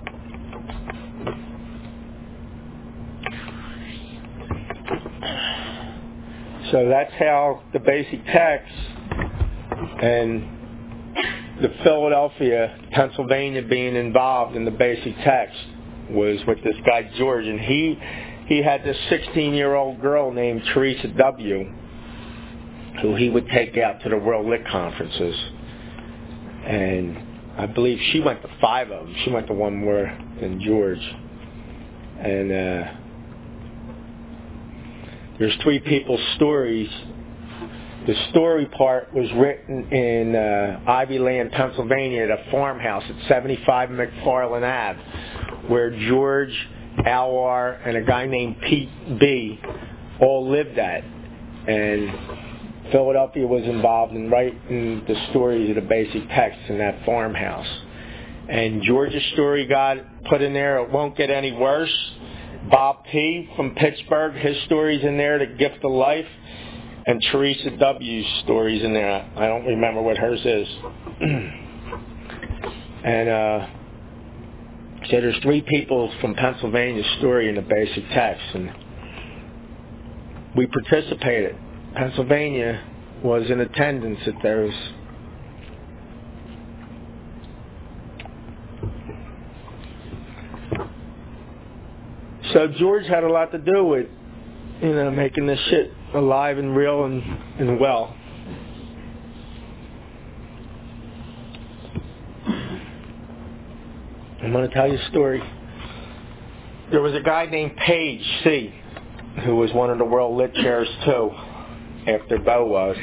So that's how the basic text and the Philadelphia, Pennsylvania being involved in the basic text was with this guy George, and he had this 16-year-old girl named Teresa W., who he would take out to the World Lit Conferences. And I believe she went to 5 of them. She went to one more than George. And there's 3 people's stories. The story part was written in Ivyland, Pennsylvania, at a farmhouse at 75 McFarland Ave, where George, Alwar, and a guy named Pete B. all lived at. And Philadelphia was involved in writing the stories of the basic texts in that farmhouse. And George's story got put in there. It won't get any worse. Bob P. from Pittsburgh, his story's in there, The Gift of Life. And Teresa W.'s story's in there. I don't remember what hers is. And so there's 3 people from Pennsylvania's story in the basic text. And we participated. Pennsylvania was in attendance at those. So George had a lot to do with, making this shit alive and real and well. I'm going to tell you a story. There was a guy named Page C., who was one of the World Lit chairs too, after Bo was.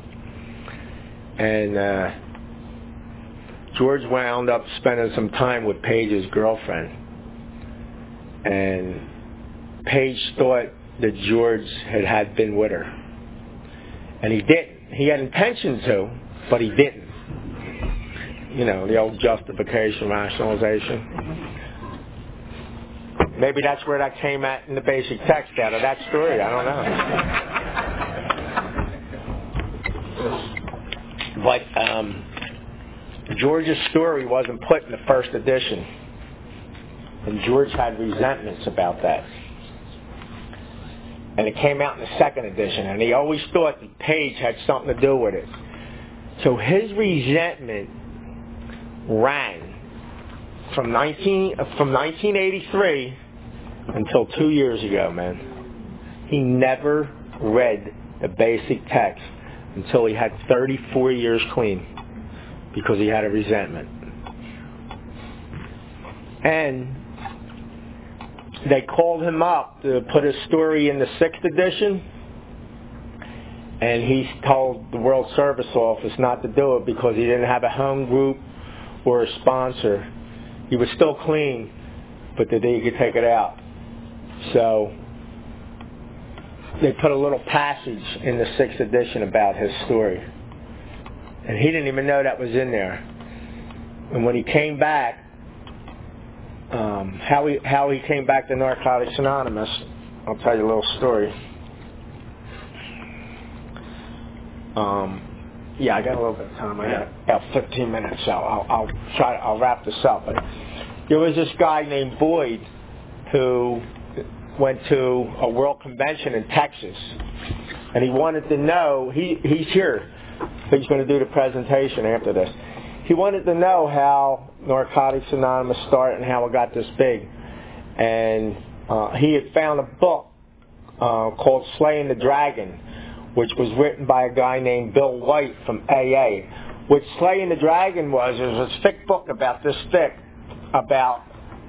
And George wound up spending some time with Page's girlfriend. And Page thought that George had been with her. And he didn't. He had intention to, but he didn't. The old justification, rationalization. Maybe that's where that came at in the basic text out of that story. I don't know. But George's story wasn't put in the first edition. And George had resentments about that. And it came out in the second edition. And he always thought that Page had something to do with it. So his resentment ran from 1983 until 2 years ago, man. He never read the basic text until he had 34 years clean, because he had a resentment. And they called him up to put his story in the 6th edition, and he told the World Service Office not to do it because he didn't have a home group or a sponsor. He was still clean, but that he could take it out. So they put a little passage in the 6th edition about his story. And he didn't even know that was in there. And when he came back, how he came back to Narcotics Anonymous, I'll tell you a little story. Yeah, I got a little bit of time. I got about 15 minutes, so I'll wrap this up. But there was this guy named Boyd who went to a world convention in Texas, and he wanted to know. He's here. He's going to do the presentation after this. he wanted to know how Narcotics Anonymous started and how it got this big. And he had found a book called Slaying the Dragon, which was written by a guy named Bill White from AA. What Slaying the Dragon was, it was a thick book about this thick, about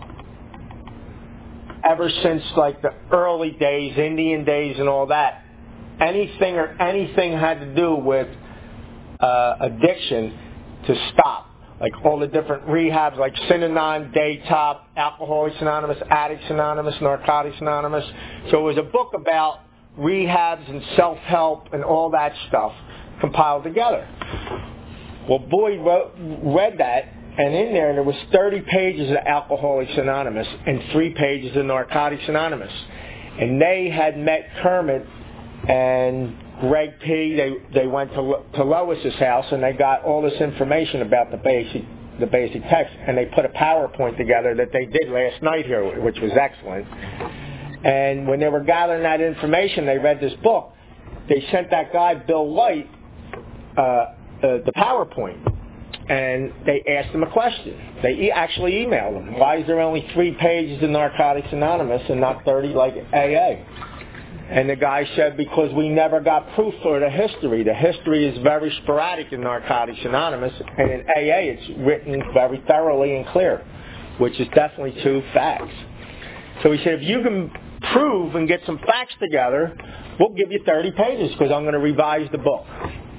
ever since like the early days, Indian days and all that, anything had to do with addiction to stop. Like all the different rehabs, like Synanon, Daytop, Alcoholics Anonymous, Addicts Anonymous, Narcotics Anonymous. So it was a book about rehabs and self-help and all that stuff compiled together. Well, Boyd read that, and in there was 30 pages of Alcoholics Anonymous and 3 pages of Narcotics Anonymous. And they had met Kermit and Greg P. They went to Lois's house and they got all this information about the basic text, and they put a PowerPoint together that they did last night here, which was excellent. And when they were gathering that information, they read this book. They sent that guy Bill White the PowerPoint, and they asked him a question. They actually emailed him. Why is there only 3 pages of Narcotics Anonymous and not 30 like AA? And the guy said, because we never got proof for the history. The history is very sporadic in Narcotics Anonymous, and in AA it's written very thoroughly and clear, which is definitely 2 facts. So he said, if you can prove and get some facts together, we'll give you 30 pages because I'm going to revise the book.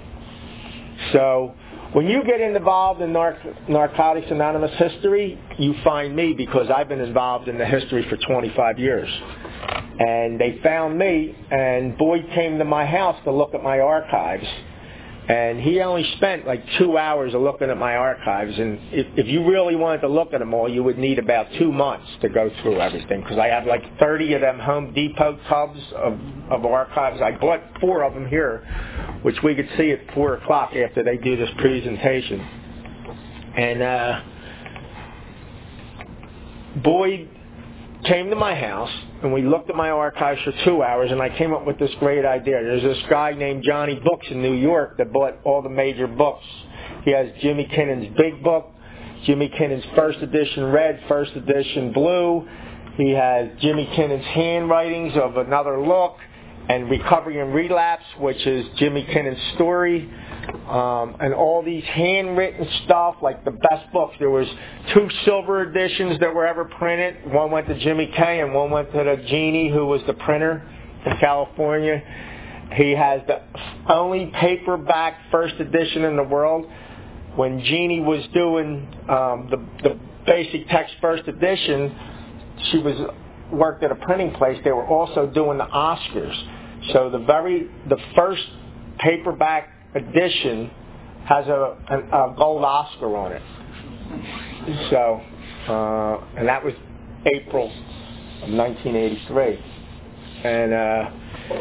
So when you get involved in Narcotics Anonymous history, you find me because I've been involved in the history for 25 years. And they found me, and Boyd came to my house to look at my archives. And he only spent like 2 hours of looking at my archives. And if you really wanted to look at them all, you would need about 2 months to go through everything. Because I have like 30 of them Home Depot tubs of archives. I bought 4 of them here, which we could see at 4 o'clock after they do this presentation. And Boyd came to my house, and we looked at my archives for 2 hours, and I came up with this great idea. There's this guy named Johnny Books in New York that bought all the major books. He has Jimmy Kinnon's Big Book, Jimmy Kinnon's First Edition Red, First Edition Blue. He has Jimmy Kinnon's Handwritings of Another Look, and Recovery and Relapse, which is Jimmy Kinnon's story. And all these handwritten stuff, like the best books. There was 2 silver editions that were ever printed. One went to Jimmy K and one went to the Genie, who was the printer in California. He has the only paperback first edition in the world. When Jeannie was doing the basic text first edition, she worked at a printing place. They were also doing the Oscars. So the first paperback edition has a gold Oscar on it. So, and that was April of 1983. And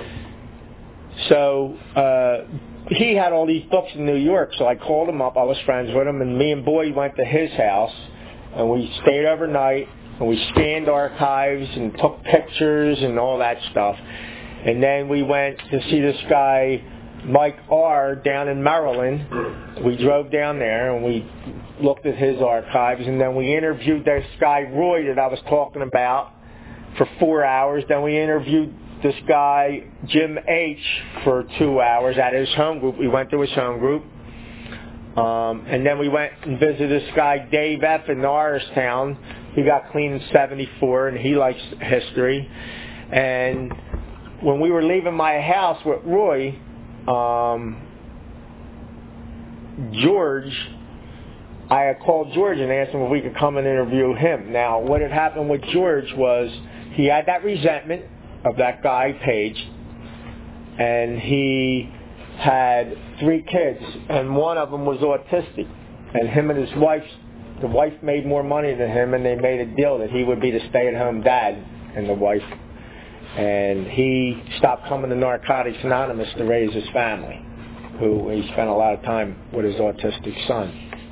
he had all these books in New York, so I called him up. I was friends with him, and me and Boyd went to his house, and we stayed overnight, and we scanned archives and took pictures and all that stuff. And then we went to see this guy, Mike R., down in Maryland. We drove down there, and we looked at his archives, and then we interviewed this guy, Roy, that I was talking about, for 4 hours. Then we interviewed this guy, Jim H., for 2 hours at his home group. We went to his home group. And then we went and visited this guy, Dave F., in Norristown. He got clean in 74, and he likes history. And when we were leaving my house with Roy, George, I had called George and asked him if we could come and interview him. Now, what had happened with George was he had that resentment of that guy, Page, and he had 3 kids, and one of them was autistic. And him and his wife, the wife made more money than him, and they made a deal that he would be the stay-at-home dad, and the wife. And he stopped coming to Narcotics Anonymous to raise his family, who he spent a lot of time with his autistic son.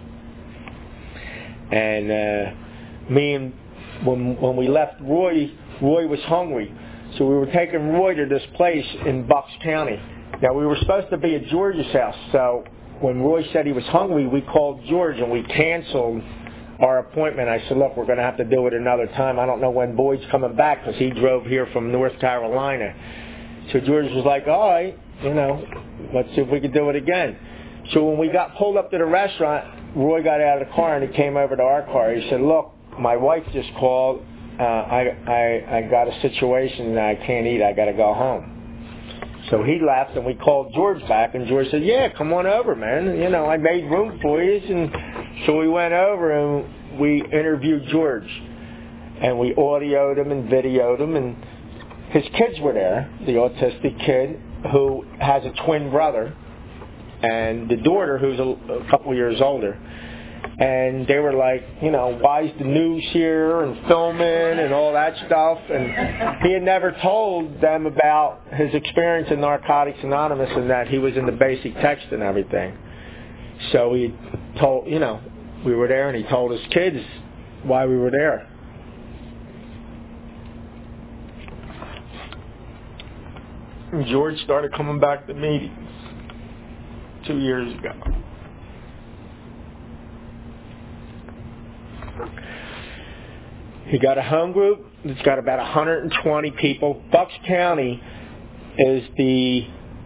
And when we left Roy was hungry. So we were taking Roy to this place in Bucks County. Now, we were supposed to be at George's house, so when Roy said he was hungry, we called George and we canceled our appointment. I said, look, we're going to have to do it another time. I don't know when Boyd's coming back because he drove here from North Carolina. So George was like, all right, let's see if we can do it again. So when we got pulled up to the restaurant, Roy got out of the car and he came over to our car. He said, look, my wife just called. I got a situation that I can't eat. I got to go home. So he left, and we called George back, and George said, yeah, come on over, man. I made room for you. And so we went over, and we interviewed George. And we audioed him and videoed him, and his kids were there, the autistic kid who has a twin brother, and the daughter who's a couple years older. And they were like, why is the news here and filming and all that stuff? And he had never told them about his experience in Narcotics Anonymous and that he was in the basic text and everything. So he told, we were there, and he told his kids why we were there. And George started coming back to meetings 2 years ago. He got a home group. It's got about 120 people. Bucks County is the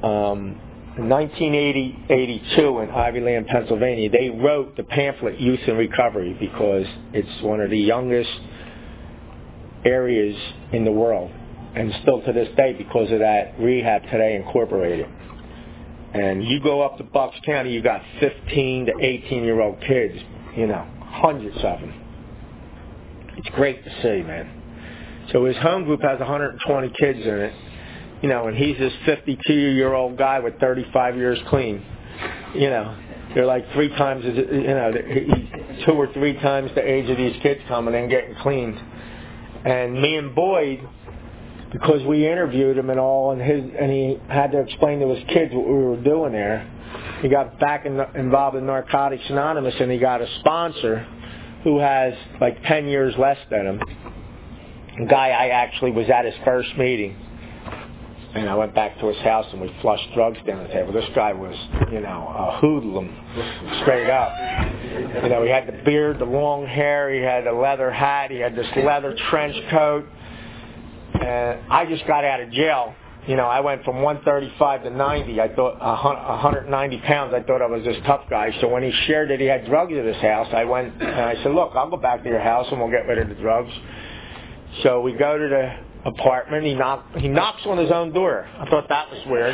1982 in Ivyland, Pennsylvania. They wrote the pamphlet Youth in Recovery because it's one of the youngest areas in the world, and still to this day because of that, Rehab Today Incorporated. And you go up to Bucks County, you got 15 to 18-year-old kids, hundreds of them. It's great to see, man. So his home group has 120 kids in it, and he's this 52-year-old guy with 35 years clean. They're like 3 times, he's 2 or 3 times the age of these kids coming and getting cleaned. And me and Boyd, because we interviewed him and all, and he had to explain to his kids what we were doing there. He got back involved in Narcotics Anonymous, and he got a sponsor who has like 10 years less than him. A guy I actually was at his first meeting, and I went back to his house and we flushed drugs down the table. This guy was, a hoodlum, straight up. He had the beard, the long hair, he had a leather hat, he had this leather trench coat. And I just got out of jail. I went from 135 to 90. I thought 190 pounds. I thought I was this tough guy. So when he shared that he had drugs at his house, I went and I said, "Look, I'll go back to your house and we'll get rid of the drugs." So we go to the apartment. He knocks on his own door. I thought that was weird.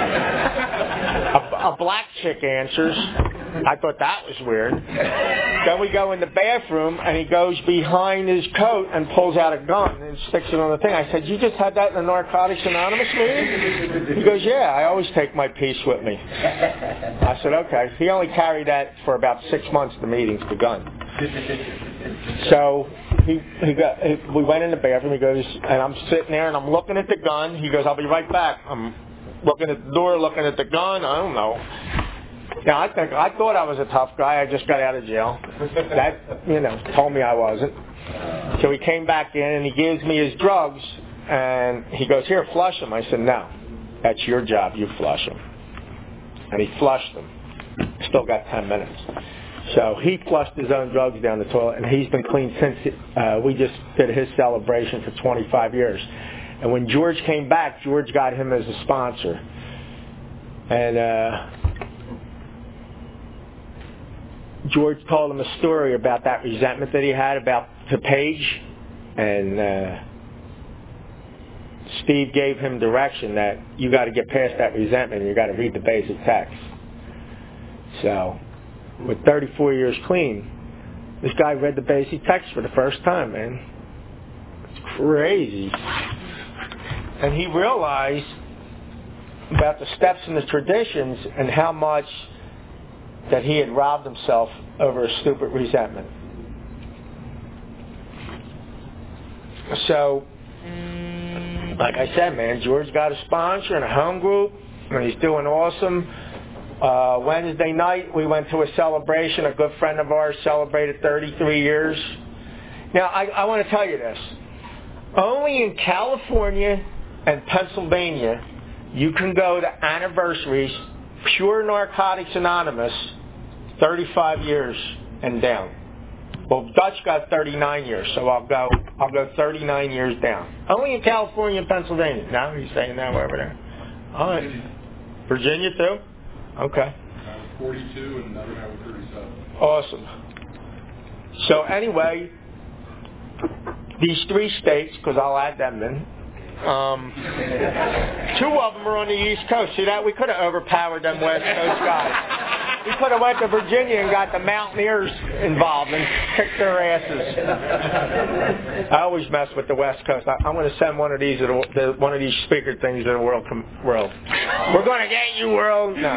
A black chick answers. I thought that was weird. Then we go in the bathroom, and he goes behind his coat and pulls out a gun and sticks it on the thing. I said, "You just had that in the Narcotics Anonymous meeting?" He goes, "Yeah, I always take my piece with me." I said, "Okay." He only carried that for about 6 months, the meetings, the gun. So we went in the bathroom. He goes, and I'm sitting there, and I'm looking at the gun. He goes, "I'll be right back." I'm looking at the door, looking at the gun. I don't know. Yeah, I thought I was a tough guy. I just got out of jail. That, told me I wasn't. So he came back in and he gives me his drugs and he goes, "Here, flush them." I said, "No, that's your job. You flush them." And he flushed them. Still got 10 minutes. So he flushed his own drugs down the toilet, and he's been clean since we just did his celebration for 25 years. And when George came back, George got him as a sponsor. And George told him a story about that resentment that he had about to Paige, and Steve gave him direction that you got to get past that resentment and you got to read the basic text. So, with 34 years clean, this guy read the basic text for the first time, man. It's crazy. And he realized about the steps and the traditions and how much that he had robbed himself over a stupid resentment. So, like I said, man, George got a sponsor and a home group, and he's doing awesome. Wednesday night, we went to a celebration. A good friend of ours celebrated 33 years. Now, I want to tell you this. Only in California and Pennsylvania, you can go to anniversaries Pure Narcotics Anonymous, 35 years and down. Well, Dutch got 39 years, so I'll go 39 years down. Only in California and Pennsylvania. No, he's saying that over there. All right. Virginia too? Okay. 42 and another guy with 37. Awesome. So anyway, these 3 states, because I'll add them in, 2 of them are on the East Coast. See that? We could have overpowered them West Coast guys. We could have went to Virginia and got the Mountaineers involved and kicked their asses. I always mess with the West Coast. I'm going to send one of these speaker things to the world. We're going to get you, world. No.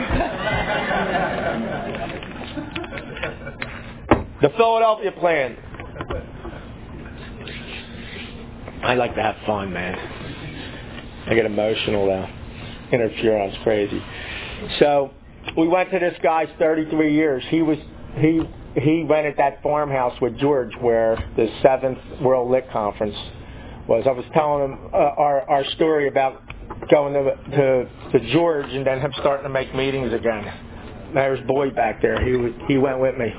The Philadelphia Plan. I like to have fun, man. I get emotional now. Interference crazy. So we went to this guy's 33 years. He rented that farmhouse with George where the 7th World Lit Conference was. I was telling him our story about going to George and then him starting to make meetings again. There's Boyd back there. He went with me.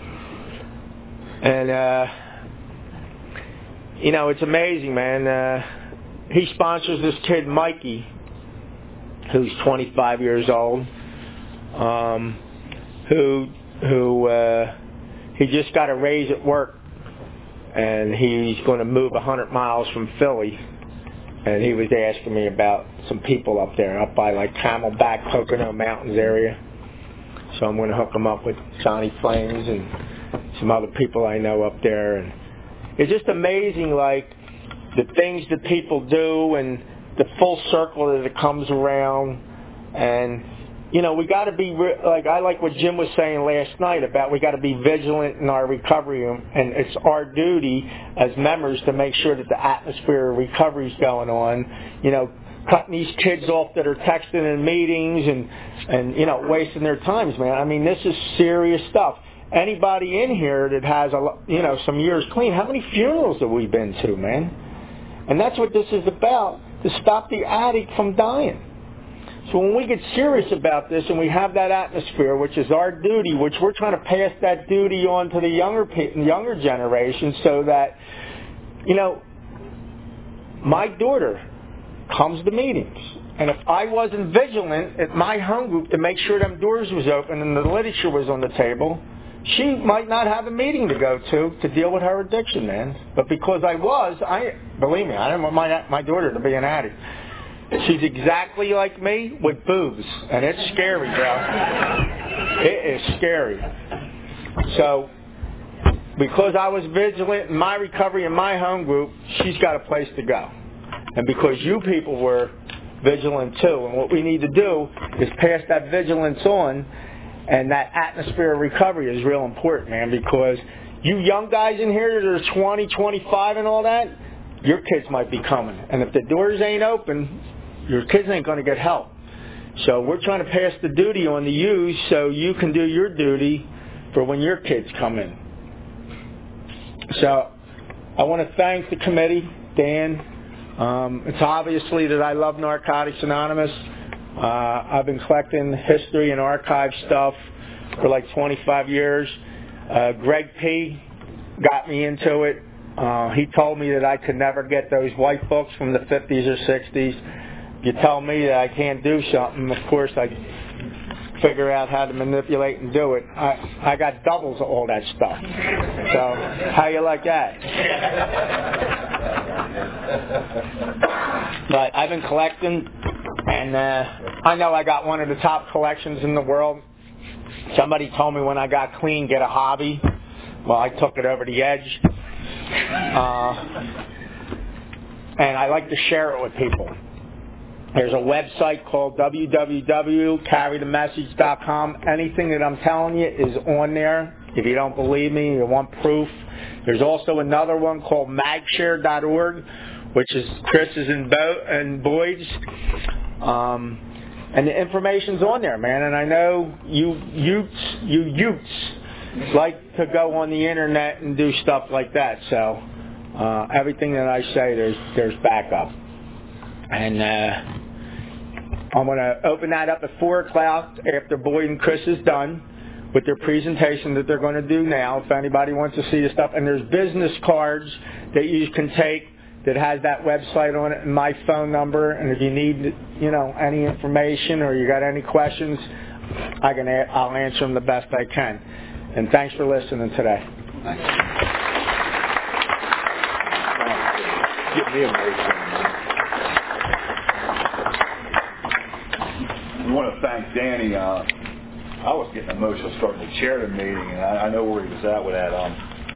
And it's amazing, man. He sponsors this kid, Mikey, who's 25 years old, who he just got a raise at work, and he's going to move 100 miles from Philly. And he was asking me about some people up there, up by like Camelback, Pocono Mountains area. So I'm going to hook him up with Johnny Flames and some other people I know up there. And it's just amazing, like, the things that people do and the full circle that it comes around. And, we got to be, I like what Jim was saying last night about we got to be vigilant in our recovery. And it's our duty as members to make sure that the atmosphere of recovery is going on. Cutting these kids off that are texting in meetings and wasting their times, man. I mean, this is serious stuff. Anybody in here that has some years clean, how many funerals have we been to, man? And that's what this is about, to stop the addict from dying. So when we get serious about this and we have that atmosphere, which is our duty, which we're trying to pass that duty on to the younger generation, so that, my daughter comes to meetings. And if I wasn't vigilant at my home group to make sure them doors was open and the literature was on the table, she might not have a meeting to go to deal with her addiction, man. But because believe me, I didn't want my daughter to be an addict. She's exactly like me with boobs, and it's scary, bro. It is scary. So, because I was vigilant in my recovery in my home group, she's got a place to go. And because you people were vigilant too, and what we need to do is pass that vigilance on. And that atmosphere of recovery is real important, man, because you young guys in here that are 20, 25 and all that, your kids might be coming. And if the doors ain't open, your kids ain't going to get help. So we're trying to pass the duty on to you so you can do your duty for when your kids come in. So I want to thank the committee, Dan. It's obviously that I love Narcotics Anonymous. I've been collecting history and archive stuff for like 25 years. Greg P. got me into it. He told me that I could never get those white books from the 50s or 60s. If you tell me that I can't do something, of course I figure out how to manipulate and do it. I got doubles of all that stuff. So how you like that? But I've been collecting. And I know I got one of the top collections in the world. Somebody told me when I got clean, get a hobby. Well, I took it over the edge. And I like to share it with people. There's a website called www.carrythemessage.com. Anything that I'm telling you is on there. If you don't believe me, you want proof. There's also another one called magshare.org, which is Chris's and Boyd's. And the information's on there, man. And I know you Utes like to go on the internet and do stuff like that. So everything that I say, there's backup. And I'm going to open that up at 4 o'clock after Boyd and Chris is done with their presentation that they're going to do now, if anybody wants to see the stuff. And there's business cards that you can take that has that website on it and my phone number. And if you need, any information or you got any questions, I'll answer them the best I can. And thanks for listening today. Get me emotional. We want to thank Danny. I was getting emotional starting to chair the meeting, and I know where he was at with that.